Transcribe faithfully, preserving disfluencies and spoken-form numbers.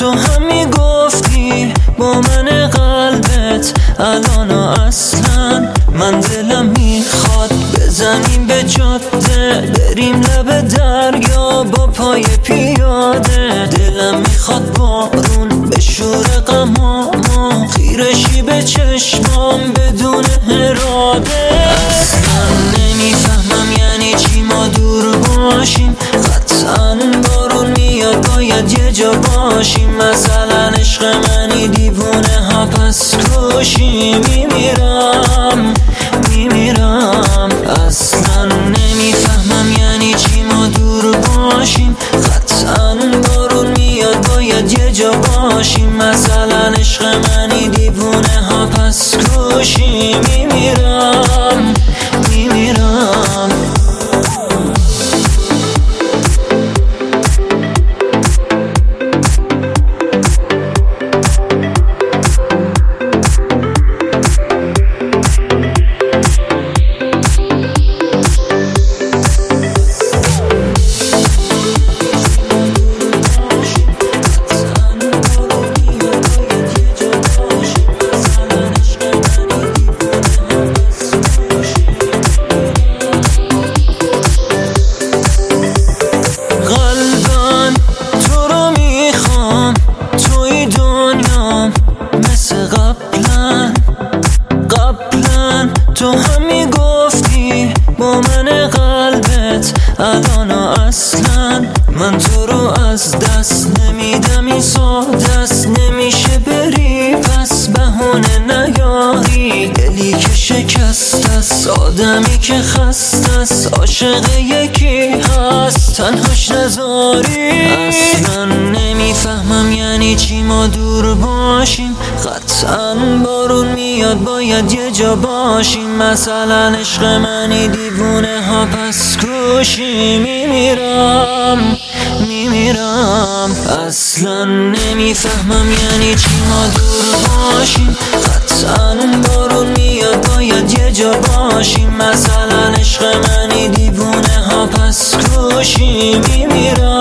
تو هم میگفتی با من قلبت الان اصلا من دلم میخواد بزنیم به جاده، بریم لب دریا با پای پیاده. دلم میخواد بارون بشوره غمامو، خیرشی به چشمام بدون اراده. اصلا نمیفهمم یعنی چی ما دور باشیم، قطعا بارون میاد باید یه جا باشیم. مثلا عشق منی دیوونه ها پس کشی میمیرم میمیرم. اصلا نمیفهمم یعنی چی ما دور باشیم، قطعا بارون میاد باید یه جا باشیم. مثلا عشق منی دیوونه ها پس کشی میمیرم میمیرم. تو هم میگفتی با من قلبت الان اصلا من تو رو از دست نمیدم، این ساده است نمیشه بری پس بهونه نیاری. دلی که شکست است، آدمی که خسته است، عاشق یکی هست تنهاش نذاری. اصلا نمیفهمم یعنی چی ما دور باشیم، قطعا بارون میاد باید یه جا باشیم. مثلا عشق منی دیوونه ها پس کشی میمیرم میمیرم. اصلا نمیفهمم یعنی چی ما دور باشیم، قطعا بارون میاد باید یه جا باشیم. مثلا عشق منی دیوونه ها پس کشی میمیرم